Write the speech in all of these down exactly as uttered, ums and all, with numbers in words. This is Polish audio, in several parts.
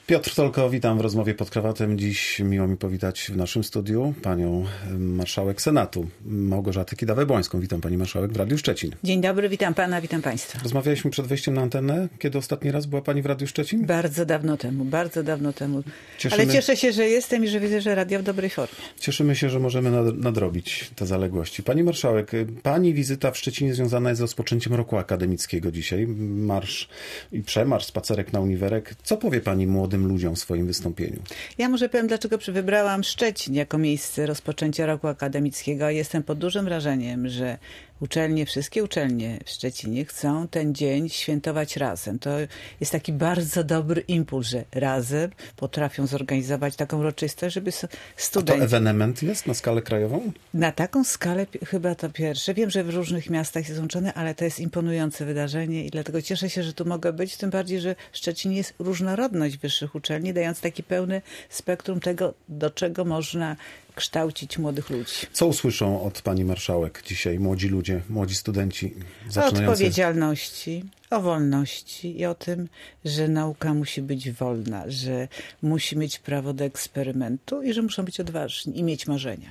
Piotr Tolko, witam w rozmowie pod krawatem. Dziś miło mi powitać w naszym studiu panią marszałek Senatu, Małgorzatę Kidawę-Błońską. Witam pani marszałek w Radiu Szczecin. Dzień dobry, witam pana, witam państwa. Rozmawialiśmy przed wejściem na antenę. Kiedy ostatni raz była pani w Radiu Szczecin? Bardzo dawno temu, bardzo dawno temu. Cieszymy... Ale cieszę się, że jestem i że widzę, że radio w dobrej formie. Cieszymy się, że możemy nadrobić te zaległości. Pani marszałek, pani wizyta w Szczecinie związana jest z rozpoczęciem roku akademickiego dzisiaj. Marsz i przemarsz, spacerek na uniwerek. Co powie pani młodym ludziom w swoim wystąpieniu? Ja może powiem, dlaczego wybrałam Szczecin jako miejsce rozpoczęcia roku akademickiego. Jestem pod dużym wrażeniem, że uczelnie, wszystkie uczelnie w Szczecinie chcą ten dzień świętować razem. To jest taki bardzo dobry impuls, że razem potrafią zorganizować taką uroczystość, żeby studenci... A to ewenement jest na skalę krajową? Na taką skalę chyba to pierwsze. Wiem, że w różnych miastach jest łączone, ale to jest imponujące wydarzenie i dlatego cieszę się, że tu mogę być. Tym bardziej, że w Szczecinie jest różnorodność wyższych uczelni, dając taki pełny spektrum tego, do czego można kształcić młodych ludzi. Co usłyszą od pani marszałek dzisiaj młodzi ludzie, młodzi studenci zaczynający? O odpowiedzialności, o wolności i o tym, że nauka musi być wolna, że musi mieć prawo do eksperymentu i że muszą być odważni i mieć marzenia.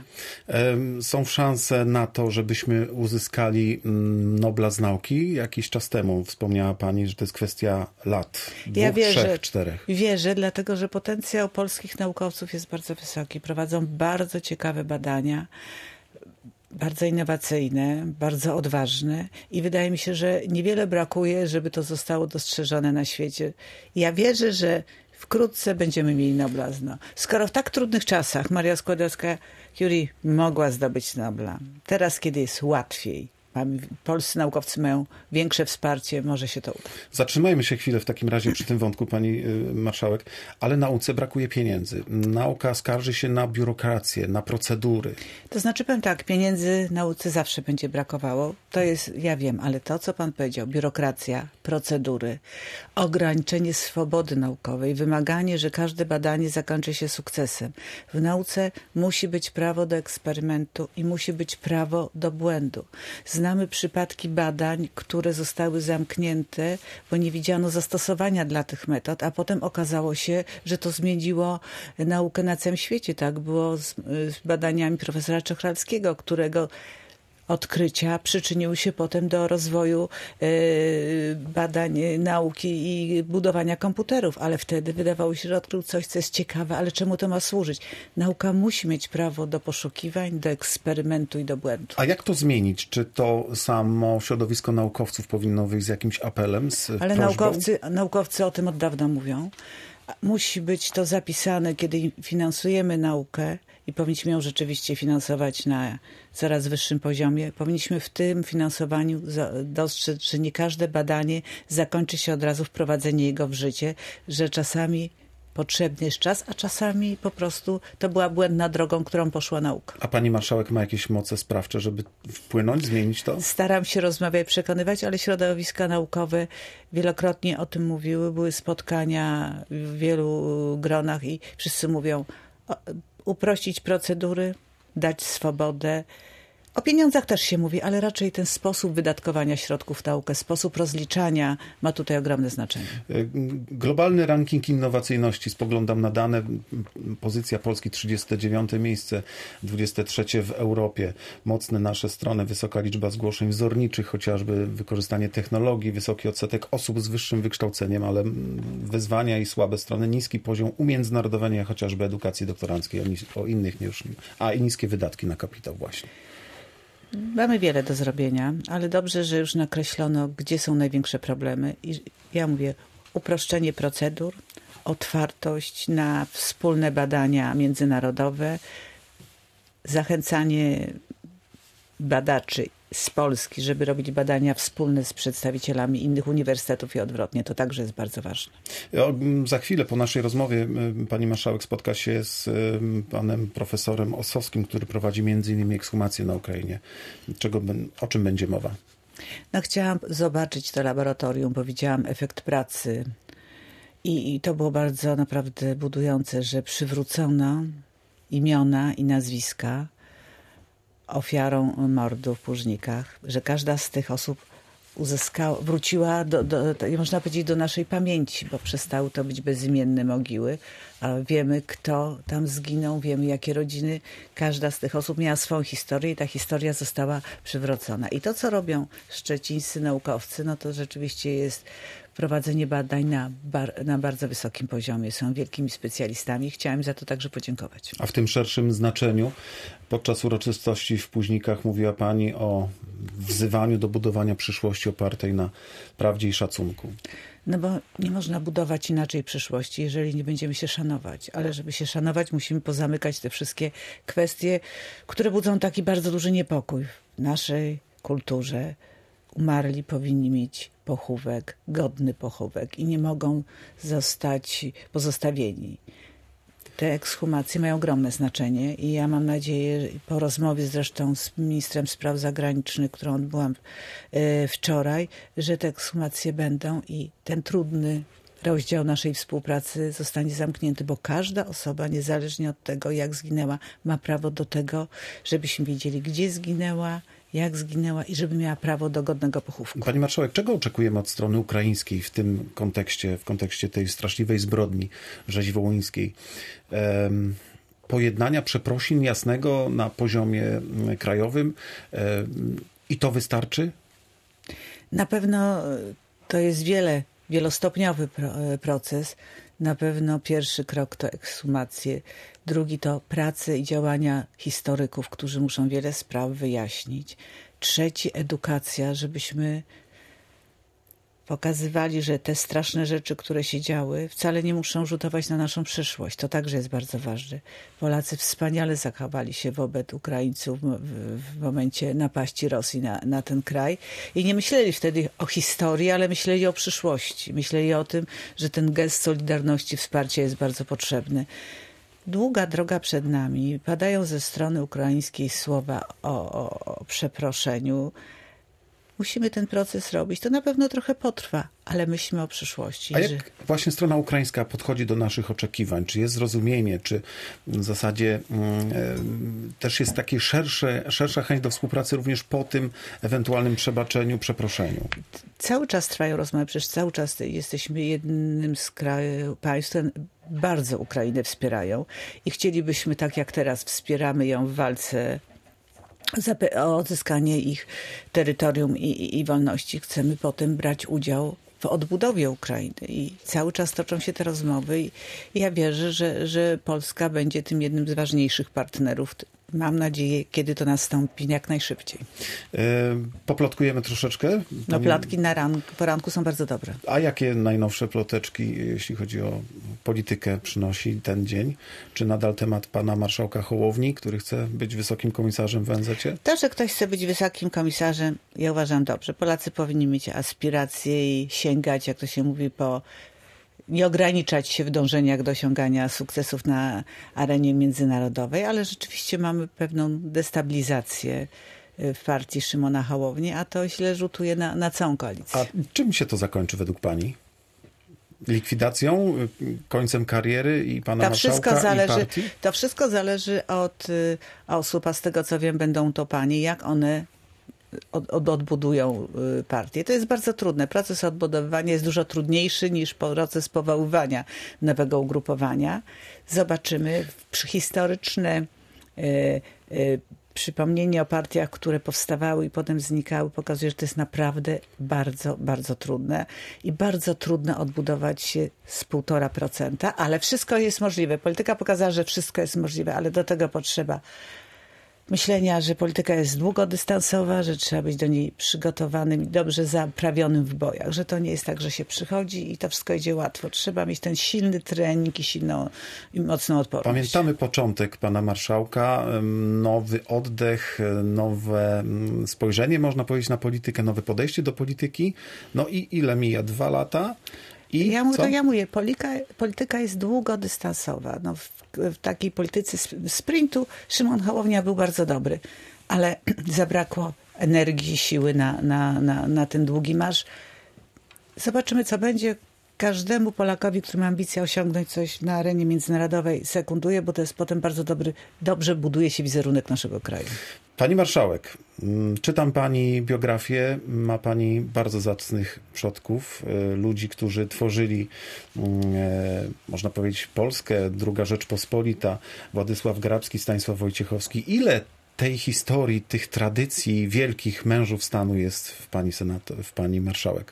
Są szanse na to, żebyśmy uzyskali Nobla z nauki? Jakiś czas temu wspomniała pani, że to jest kwestia lat. Dwóch, ja wierzę, trzech, czterech. Wierzę, dlatego że potencjał polskich naukowców jest bardzo wysoki. Prowadzą bardzo ciekawe badania, bardzo innowacyjne, bardzo odważne i wydaje mi się, że niewiele brakuje, żeby to zostało dostrzeżone na świecie. Ja wierzę, że wkrótce będziemy mieli Nobla. No. Skoro w tak trudnych czasach Maria Skłodowska-Curie mogła zdobyć Nobla, teraz kiedy jest łatwiej, polscy naukowcy mają większe wsparcie, może się to uda. Zatrzymajmy się chwilę w takim razie przy tym wątku, pani marszałek, ale nauce brakuje pieniędzy. Nauka skarży się na biurokrację, na procedury. To znaczy, powiem tak, pieniędzy nauce zawsze będzie brakowało. To jest, ja wiem, ale to, co pan powiedział, biurokracja, procedury, ograniczenie swobody naukowej, wymaganie, że każde badanie zakończy się sukcesem. W nauce musi być prawo do eksperymentu i musi być prawo do błędu. Znamy przypadki badań, które zostały zamknięte, bo nie widziano zastosowania dla tych metod, a potem okazało się, że to zmieniło naukę na całym świecie. Tak było z, z badaniami profesora Czochralskiego, którego odkrycia przyczyniły się potem do rozwoju y, badań y, nauki i budowania komputerów, ale wtedy wydawało się, że odkrył coś, co jest ciekawe, ale czemu to ma służyć? Nauka musi mieć prawo do poszukiwań, do eksperymentu i do błędu. A jak to zmienić? Czy to samo środowisko naukowców powinno wyjść z jakimś apelem, z Ale prośbą? naukowcy, naukowcy o tym od dawna mówią. Musi być to zapisane, kiedy finansujemy naukę i powinniśmy ją rzeczywiście finansować na coraz wyższym poziomie. Powinniśmy w tym finansowaniu dostrzec, że nie każde badanie zakończy się od razu wprowadzenie jego w życie, że czasami potrzebny jest czas, a czasami po prostu to była błędna drogą, którą poszła nauka. A pani marszałek ma jakieś moce sprawcze, żeby wpłynąć, zmienić to? Staram się rozmawiać, przekonywać, ale środowiska naukowe wielokrotnie o tym mówiły. Były spotkania w wielu gronach i wszyscy mówią uprościć procedury, dać swobodę. O pieniądzach też się mówi, ale raczej ten sposób wydatkowania środków w naukę, sposób rozliczania ma tutaj ogromne znaczenie. Globalny ranking innowacyjności, spoglądam na dane, pozycja Polski trzydzieste dziewiąte miejsce, dwudzieste trzecie w Europie. Mocne nasze strony, wysoka liczba zgłoszeń wzorniczych, chociażby wykorzystanie technologii, wysoki odsetek osób z wyższym wykształceniem, ale wyzwania i słabe strony, niski poziom umiędzynarodowania chociażby edukacji doktoranckiej, o, o innych już, a i niskie wydatki na kapitał właśnie. Mamy wiele do zrobienia, ale dobrze, że już nakreślono, gdzie są największe problemy. I ja mówię, uproszczenie procedur, otwartość na wspólne badania międzynarodowe, zachęcanie badaczy z Polski, żeby robić badania wspólne z przedstawicielami innych uniwersytetów i odwrotnie. To także jest bardzo ważne. Za chwilę po naszej rozmowie pani marszałek spotka się z panem profesorem Ossowskim, który prowadzi między innymi ekshumację na Ukrainie. Czego, o czym będzie mowa? No, chciałam zobaczyć to laboratorium, bo widziałam efekt pracy i, i to było bardzo naprawdę budujące, że przywrócono imiona i nazwiska ofiarą mordu w Płużnikach, że każda z tych osób uzyskała, wróciła do, do, do, można powiedzieć, do naszej pamięci, bo przestały to być bezimienne mogiły, a wiemy, kto tam zginął, wiemy, jakie rodziny. Każda z tych osób miała swoją historię i ta historia została przywrócona. I to, co robią szczecińscy naukowcy, no to rzeczywiście jest prowadzenie badań na, bar, na bardzo wysokim poziomie. Są wielkimi specjalistami. Chciałam za to także podziękować. A w tym szerszym znaczeniu podczas uroczystości w Późnikach mówiła pani o wzywaniu do budowania przyszłości opartej na prawdzie i szacunku. No bo nie można budować inaczej przyszłości, jeżeli nie będziemy się szanować. Ale żeby się szanować, musimy pozamykać te wszystkie kwestie, które budzą taki bardzo duży niepokój w naszej kulturze. Umarli powinni mieć pochówek, godny pochówek i nie mogą zostać pozostawieni. Te ekshumacje mają ogromne znaczenie i ja mam nadzieję, po rozmowie zresztą z ministrem spraw zagranicznych, którą odbyłam wczoraj, że te ekshumacje będą i ten trudny rozdział naszej współpracy zostanie zamknięty, bo każda osoba, niezależnie od tego, jak zginęła, ma prawo do tego, żebyśmy wiedzieli, gdzie zginęła, jak zginęła i żeby miała prawo do godnego pochówku. Pani marszałek, czego oczekujemy od strony ukraińskiej w tym kontekście, w kontekście tej straszliwej zbrodni rzezi wołyńskiej? Um, pojednania, przeprosin jasnego na poziomie krajowym um, i to wystarczy? Na pewno to jest wiele, wielostopniowy proces. Na pewno pierwszy krok to ekshumacje, drugi to prace i działania historyków, którzy muszą wiele spraw wyjaśnić. Trzeci edukacja, żebyśmy pokazywali, że te straszne rzeczy, które się działy, wcale nie muszą rzutować na naszą przyszłość. To także jest bardzo ważne. Polacy wspaniale zachowali się wobec Ukraińców w, w momencie napaści Rosji na, na ten kraj i nie myśleli wtedy o historii, ale myśleli o przyszłości. Myśleli o tym, że ten gest solidarności, wsparcia jest bardzo potrzebny. Długa droga przed nami. Padają ze strony ukraińskiej słowa o, o, o przeproszeniu. Musimy ten proces robić. To na pewno trochę potrwa, ale myślimy o przyszłości. A jak że... właśnie strona ukraińska podchodzi do naszych oczekiwań? Czy jest zrozumienie? Czy w zasadzie mm, też jest taka szersza chęć do współpracy również po tym ewentualnym przebaczeniu, przeproszeniu? Cały czas trwają rozmowy. Przecież cały czas jesteśmy jednym z krajów, państw, które bardzo Ukrainę wspierają i chcielibyśmy, tak jak teraz wspieramy ją w walce o odzyskanie ich terytorium i, i, i wolności. Chcemy potem brać udział w odbudowie Ukrainy i cały czas toczą się te rozmowy i ja wierzę, że, że Polska będzie tym jednym z ważniejszych partnerów. Mam nadzieję, kiedy to nastąpi, jak najszybciej. Yy, poplotkujemy troszeczkę? Pani... No plotki na rank, poranku są bardzo dobre. A jakie najnowsze ploteczki, jeśli chodzi o politykę, przynosi ten dzień? Czy nadal temat pana marszałka Hołowni, który chce być wysokim komisarzem w en zet cie? To, że ktoś chce być wysokim komisarzem, ja uważam dobrze. Polacy powinni mieć aspiracje i sięgać, jak to się mówi, po... nie ograniczać się w dążeniach do osiągania sukcesów na arenie międzynarodowej, ale rzeczywiście mamy pewną destabilizację w partii Szymona Hołowni, a to źle rzutuje na, na całą koalicję. A czym się to zakończy według pani? Likwidacją, końcem kariery i pana to marszałka wszystko zależy, i partii? To wszystko zależy od osób, a z tego co wiem będą to panie, jak one Od, od, odbudują partię. To jest bardzo trudne. Proces odbudowywania jest dużo trudniejszy niż proces powoływania nowego ugrupowania. Zobaczymy. Historyczne y, y, przypomnienie o partiach, które powstawały i potem znikały, pokazuje, że to jest naprawdę bardzo, bardzo trudne i bardzo trudno odbudować się z półtora procenta, ale wszystko jest możliwe. Polityka pokazała, że wszystko jest możliwe, ale do tego potrzeba myślenia, że polityka jest długodystansowa, że trzeba być do niej przygotowanym i dobrze zaprawionym w bojach, że to nie jest tak, że się przychodzi i to wszystko idzie łatwo. Trzeba mieć ten silny trening i silną i mocną odporność. Pamiętamy początek pana marszałka, nowy oddech, nowe spojrzenie, można powiedzieć, na politykę, nowe podejście do polityki. No i ile mija? Dwa lata? I ja, mu, co? to ja mówię, polityka, polityka jest długodystansowa. No, w, w takiej polityce sprintu Szymon Hołownia był bardzo dobry, ale zabrakło energii, siły na, na, na, na ten długi marsz. Zobaczymy, co będzie. każdemu Polakowi, który ma ambicję osiągnąć coś na arenie międzynarodowej, sekunduję, bo to jest potem bardzo dobry, dobrze buduje się wizerunek naszego kraju. Pani marszałek, czytam pani biografię, ma pani bardzo zacnych przodków, ludzi, którzy tworzyli, można powiedzieć, Polskę, Druga Rzeczpospolita, Władysław Grabski, Stanisław Wojciechowski. Ile tej historii, tych tradycji wielkich mężów stanu jest w pani senator, w pani marszałek?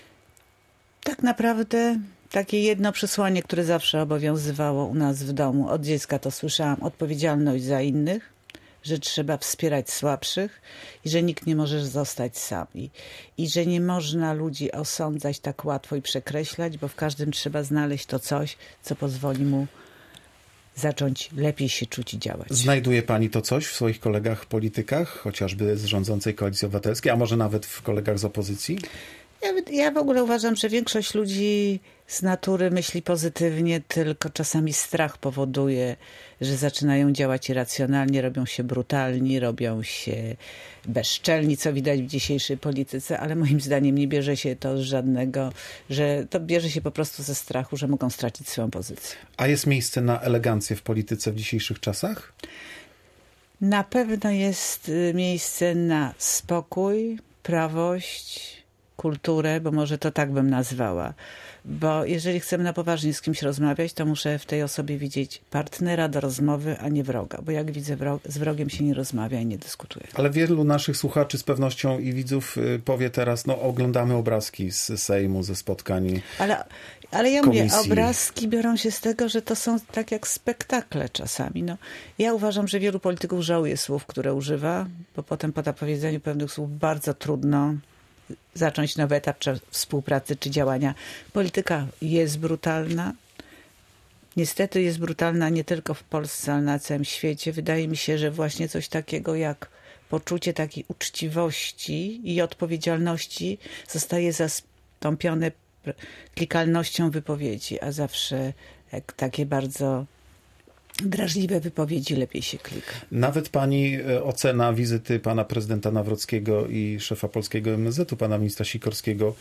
Tak naprawdę takie jedno przesłanie, które zawsze obowiązywało u nas w domu. Od dziecka to słyszałam: odpowiedzialność za innych, że trzeba wspierać słabszych i że nikt nie może zostać sam. I, i że nie można ludzi osądzać tak łatwo i przekreślać, bo w każdym trzeba znaleźć to coś, co pozwoli mu zacząć lepiej się czuć i działać. Znajduje pani to coś w swoich kolegach politykach, chociażby z rządzącej Koalicji Obywatelskiej, a może nawet w kolegach z opozycji? Ja, ja w ogóle uważam, że większość ludzi z natury myśli pozytywnie, tylko czasami strach powoduje, że zaczynają działać irracjonalnie, robią się brutalni, robią się bezczelni, co widać w dzisiejszej polityce, ale moim zdaniem nie bierze się to z żadnego, że to bierze się po prostu ze strachu, że mogą stracić swoją pozycję. A jest miejsce na elegancję w polityce w dzisiejszych czasach? Na pewno jest miejsce na spokój, prawość, kulturę, bo może to tak bym nazwała. Bo jeżeli chcemy na poważnie z kimś rozmawiać, to muszę w tej osobie widzieć partnera do rozmowy, a nie wroga. Bo jak widzę, wrog, z wrogiem się nie rozmawia i nie dyskutuje. Ale wielu naszych słuchaczy z pewnością i widzów powie teraz, no oglądamy obrazki z Sejmu, ze spotkań Ale, ale ja komisji. mówię, obrazki biorą się z tego, że to są tak jak spektakle czasami. No, ja uważam, że wielu polityków żałuje słów, które używa, bo potem po zapowiedzeniu pewnych słów bardzo trudno zacząć nowy etap czy współpracy czy działania. Polityka jest brutalna. Niestety jest brutalna nie tylko w Polsce, ale na całym świecie. Wydaje mi się, że właśnie coś takiego jak poczucie takiej uczciwości i odpowiedzialności zostaje zastąpione klikalnością wypowiedzi, a zawsze jak takie bardzo drażliwe wypowiedzi lepiej się klika. Nawet pani ocena wizyty pana prezydenta Nawrockiego i szefa polskiego M S Z-u, pana ministra Sikorskiego,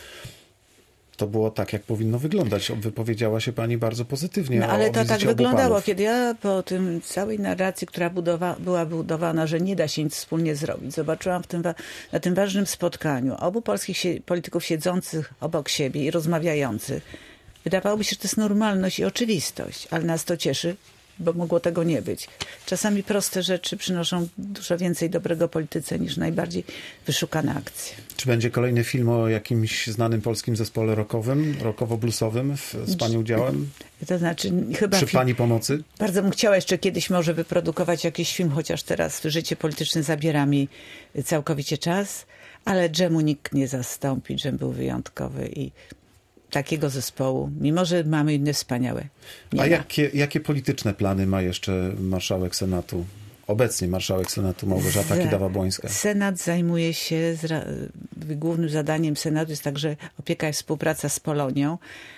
to było tak, jak powinno wyglądać. Wypowiedziała się pani bardzo pozytywnie. No, ale o to tak wyglądało, panów. Kiedy ja po tym całej narracji, która budowa, była budowana, że nie da się nic wspólnie zrobić, zobaczyłam w tym, na tym ważnym spotkaniu obu polskich sie, polityków siedzących obok siebie i rozmawiających. Wydawało mi się, że to jest normalność i oczywistość, ale nas to cieszy, bo mogło tego nie być. Czasami proste rzeczy przynoszą dużo więcej dobrego polityce niż najbardziej wyszukane akcje. Czy będzie kolejny film o jakimś znanym polskim zespole rockowym, rockowo-bluesowym w, z pani udziałem? To znaczy chyba... Przy pani pomocy? Bardzo bym chciała jeszcze kiedyś może wyprodukować jakiś film, chociaż teraz życie polityczne zabiera mi całkowicie czas, ale dżemu nikt nie zastąpi. Dżem był wyjątkowy i takiego zespołu, mimo że mamy inne wspaniałe. A jakie, jakie polityczne plany ma jeszcze marszałek Senatu? Obecnie marszałek Senatu Małgorzata Kidawa-Błońska. Senat zajmuje się, głównym zadaniem Senatu jest także opieka i współpraca z Polonią.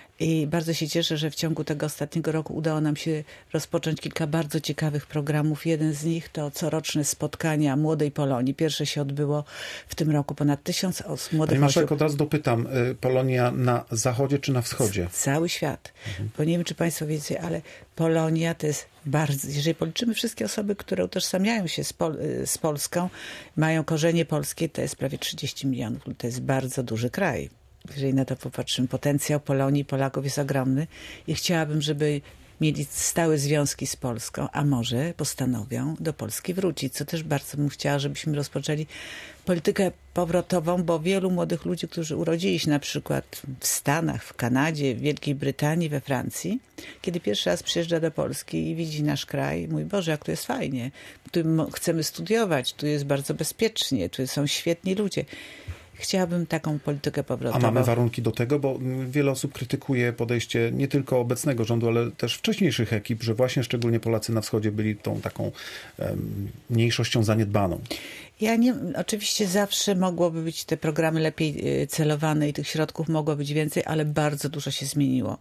I bardzo się cieszę, że w ciągu tego ostatniego roku udało nam się rozpocząć kilka bardzo ciekawych programów. Jeden z nich to coroczne spotkania Młodej Polonii. Pierwsze się odbyło w tym roku, ponad tysiąc osób. Pani marszałek, od razu dopytam, Polonia na zachodzie czy na wschodzie? Cały świat. Mhm. Bo nie wiem, czy państwo wiecie, ale Polonia to jest bardzo, jeżeli policzymy wszystkie osoby, które utożsamiają się z, Pol z Polską, mają korzenie polskie, to jest prawie trzydzieści milionów. To jest bardzo duży kraj. Jeżeli na to popatrzymy, potencjał Polonii i Polaków jest ogromny i chciałabym, żeby mieli stałe związki z Polską, a może postanowią do Polski wrócić, co też bardzo bym chciała, żebyśmy rozpoczęli politykę powrotową, bo wielu młodych ludzi, którzy urodzili się na przykład w Stanach, w Kanadzie, w Wielkiej Brytanii, we Francji, kiedy pierwszy raz przyjeżdża do Polski i widzi nasz kraj, mój Boże, jak tu jest fajnie, tu chcemy studiować, tu jest bardzo bezpiecznie, tu są świetni ludzie. Chciałabym taką politykę powrotową. A mamy warunki do tego, bo wiele osób krytykuje podejście nie tylko obecnego rządu, ale też wcześniejszych ekip, że właśnie szczególnie Polacy na wschodzie byli tą taką um, mniejszością zaniedbaną. Ja nie, oczywiście zawsze mogłoby być te programy lepiej celowane i tych środków mogło być więcej, ale bardzo dużo się zmieniło.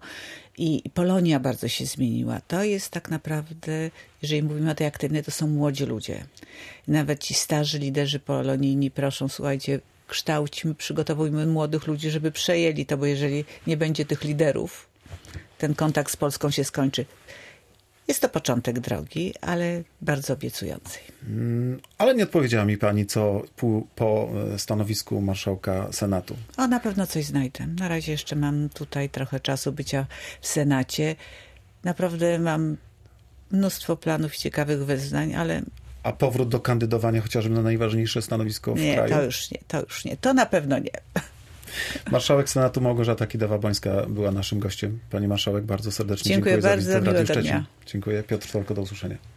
I Polonia bardzo się zmieniła. To jest tak naprawdę, jeżeli mówimy o tej aktywnej, to są młodzi ludzie. Nawet ci starzy liderzy polonijni proszą, słuchajcie, kształćmy, przygotowujmy młodych ludzi, żeby przejęli to, bo jeżeli nie będzie tych liderów, ten kontakt z Polską się skończy. Jest to początek drogi, ale bardzo obiecującej. Ale nie odpowiedziała mi pani, co po, po stanowisku marszałka Senatu. O, na pewno coś znajdę. Na razie jeszcze mam tutaj trochę czasu bycia w Senacie. Naprawdę mam mnóstwo planów i ciekawych wyznań, ale... A powrót do kandydowania chociażby na najważniejsze stanowisko w nie, kraju? Nie, to już nie, to już nie. To na pewno nie. Marszałek Senatu Małgorzata Kidawa-Błońska była naszym gościem. Pani marszałek, bardzo serdecznie dziękuję, dziękuję za bardzo, wizytę w Radiu miłego Szczecin. dnia. Dziękuję. Piotr Tolko, do usłyszenia.